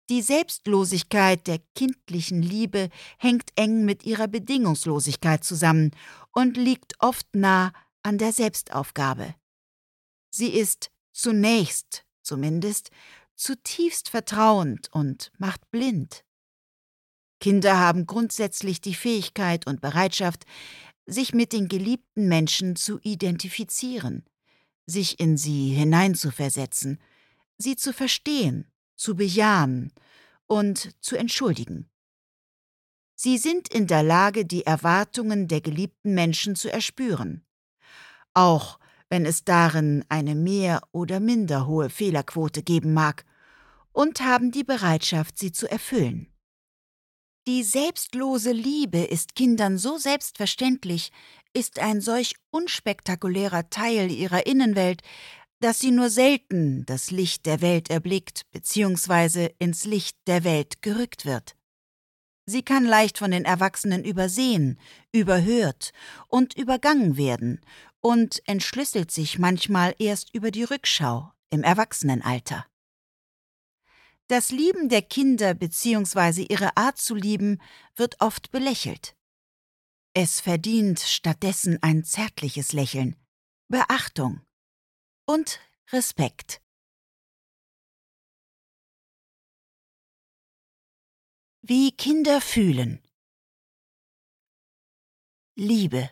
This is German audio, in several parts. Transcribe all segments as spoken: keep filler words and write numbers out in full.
Die Selbstlosigkeit der kindlichen Liebe hängt eng mit ihrer Bedingungslosigkeit zusammen und liegt oft nah an der Selbstaufgabe. Sie ist zunächst, zumindest, zutiefst vertrauend und macht blind. Kinder haben grundsätzlich die Fähigkeit und Bereitschaft, sich mit den geliebten Menschen zu identifizieren, sich in sie hineinzuversetzen, sie zu verstehen, zu bejahen und zu entschuldigen. Sie sind in der Lage, die Erwartungen der geliebten Menschen zu erspüren, auch wenn es darin eine mehr oder minder hohe Fehlerquote geben mag, und haben die Bereitschaft, sie zu erfüllen. Die selbstlose Liebe ist Kindern so selbstverständlich, ist ein solch unspektakulärer Teil ihrer Innenwelt, dass sie nur selten das Licht der Welt erblickt bzw. ins Licht der Welt gerückt wird. Sie kann leicht von den Erwachsenen übersehen, überhört und übergangen werden und entschlüsselt sich manchmal erst über die Rückschau im Erwachsenenalter. Das Lieben der Kinder bzw. ihre Art zu lieben wird oft belächelt. Es verdient stattdessen ein zärtliches Lächeln, Beachtung und Respekt. Wie Kinder fühlen. Liebe.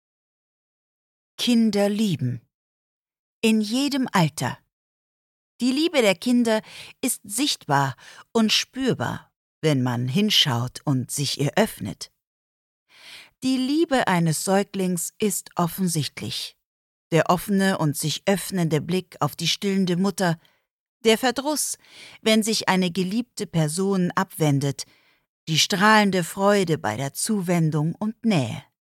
Kinder lieben. In jedem Alter. Die Liebe der Kinder ist sichtbar und spürbar, wenn man hinschaut und sich ihr öffnet. Die Liebe eines Säuglings ist offensichtlich. Der offene und sich öffnende Blick auf die stillende Mutter, der Verdruss, wenn sich eine geliebte Person abwendet, die strahlende Freude bei der Zuwendung und Nähe.